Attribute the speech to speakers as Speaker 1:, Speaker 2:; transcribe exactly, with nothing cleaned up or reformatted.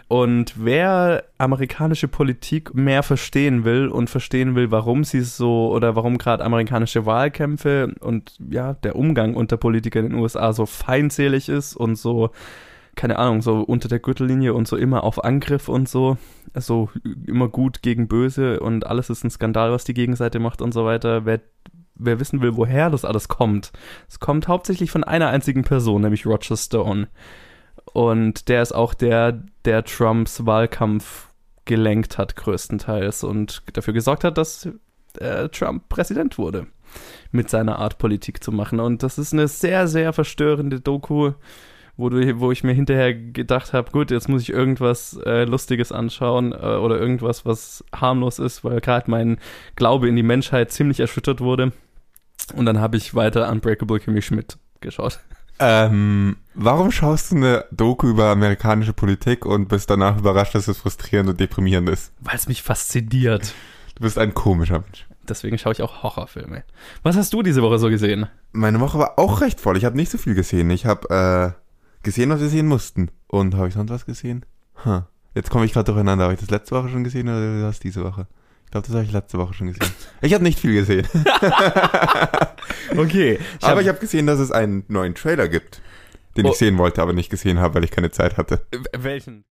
Speaker 1: Und wer amerikanische Politik mehr verstehen will und verstehen will, warum sie so oder warum gerade amerikanische Wahlkämpfe und ja, der Umgang unter Politikern in den U S A so feindselig ist und so, keine Ahnung, so unter der Gürtellinie und so immer auf Angriff und so, also immer gut gegen böse und alles ist ein Skandal, was die Gegenseite macht und so weiter, wer, wer wissen will, woher das alles kommt. Es kommt hauptsächlich von einer einzigen Person, nämlich Roger Stone. Und der ist auch der, der Trumps Wahlkampf gelenkt hat größtenteils und dafür gesorgt hat, dass äh, Trump Präsident wurde mit seiner Art Politik zu machen. Und das ist eine sehr, sehr verstörende Doku, wo, du, wo ich mir hinterher gedacht habe, gut, jetzt muss ich irgendwas äh, Lustiges anschauen äh, oder irgendwas, was harmlos ist, weil gerade mein Glaube in die Menschheit ziemlich erschüttert wurde. Und dann habe ich weiter Unbreakable Kimmy Schmidt geschaut.
Speaker 2: Ähm, warum schaust du eine Doku über amerikanische Politik und bist danach überrascht, dass es frustrierend und deprimierend ist?
Speaker 1: Weil es mich fasziniert.
Speaker 2: Du bist ein komischer Mensch.
Speaker 1: Deswegen schaue ich auch Horrorfilme. Was hast du diese Woche so gesehen?
Speaker 2: Meine Woche war auch recht voll. Ich habe nicht so viel gesehen. Ich habe äh, gesehen, was wir sehen mussten. Und habe ich sonst was gesehen? Huh. Jetzt komme ich gerade durcheinander. Habe ich das letzte Woche schon gesehen oder was diese Woche? Ich glaube, das habe ich letzte Woche schon gesehen. Ich habe nicht viel gesehen.
Speaker 1: Okay.
Speaker 2: Ich aber hab, ich habe gesehen, dass es einen neuen Trailer gibt, den oh. ich sehen wollte, aber nicht gesehen habe, weil ich keine Zeit hatte.
Speaker 1: Welchen?